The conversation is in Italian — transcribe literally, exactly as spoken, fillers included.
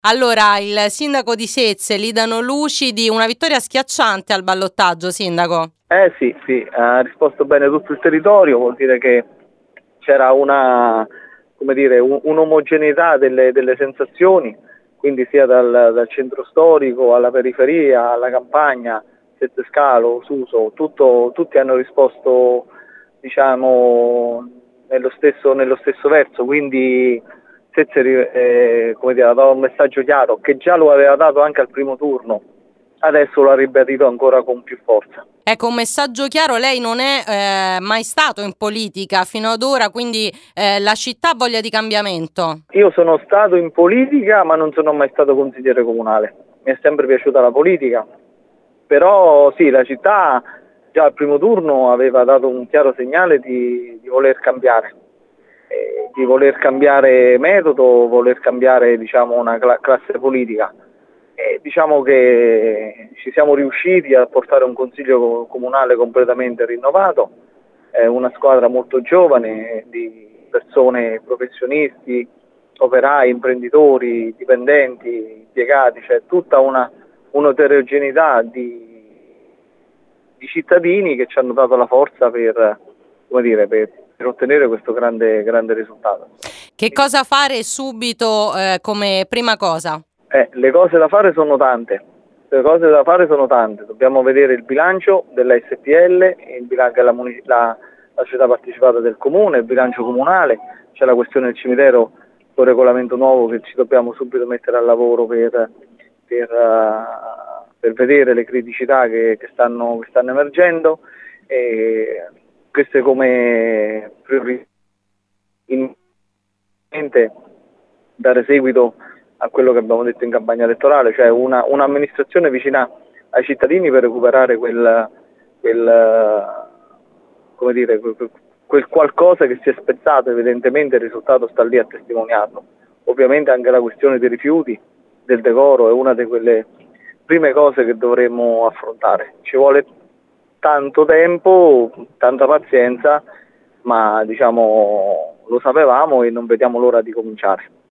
Allora, il sindaco di Sezze, Lidano Lucidi, una vittoria schiacciante al ballottaggio, sindaco. Eh sì, sì, ha risposto bene tutto il territorio, vuol dire che c'era una, come dire, un, un'omogeneità delle, delle sensazioni, quindi sia dal, dal centro storico alla periferia, alla campagna, Sette Scalo, Suso, tutto, tutti hanno risposto, diciamo, nello stesso, nello stesso verso, quindi Sezze eh, come dire, ha dato un messaggio chiaro, che già lo aveva dato anche al primo turno, adesso lo ha ribadito ancora con più forza. Ecco, un messaggio chiaro, lei non è eh, mai stato in politica fino ad ora, quindi eh, la città ha voglia di cambiamento. Io sono stato in politica ma non sono mai stato consigliere comunale, mi è sempre piaciuta la politica, però sì, la città già al primo turno aveva dato un chiaro segnale di, di voler cambiare, eh, di voler cambiare metodo, voler cambiare diciamo, una cl- classe politica. E diciamo che ci siamo riusciti a portare un consiglio comunale completamente rinnovato, eh, una squadra molto giovane di persone professionisti, operai, imprenditori, dipendenti, impiegati, cioè tutta una un'eterogeneità di, di cittadini che ci hanno dato la forza per, come dire, per, per ottenere questo grande, grande risultato. Che cosa fare subito eh, come prima cosa? Eh, le cose da fare sono tante, le cose da fare sono tante, dobbiamo vedere il bilancio della S P L, il bilancio, la, la, la società partecipata del comune, il bilancio comunale, c'è la questione del cimitero con regolamento nuovo che ci dobbiamo subito mettere al lavoro per, per, uh, per vedere le criticità che, che, stanno, che stanno emergendo, e queste come priorità, dare seguito a quello che abbiamo detto in campagna elettorale, cioè una, un'amministrazione vicina ai cittadini per recuperare quel, quel, come dire, quel, quel qualcosa che si è spezzato, evidentemente il risultato sta lì a testimoniarlo. Ovviamente anche la questione dei rifiuti, del decoro è una di quelle prime cose che dovremo affrontare. Ci vuole tanto tempo, tanta pazienza, ma diciamo lo sapevamo e non vediamo l'ora di cominciare.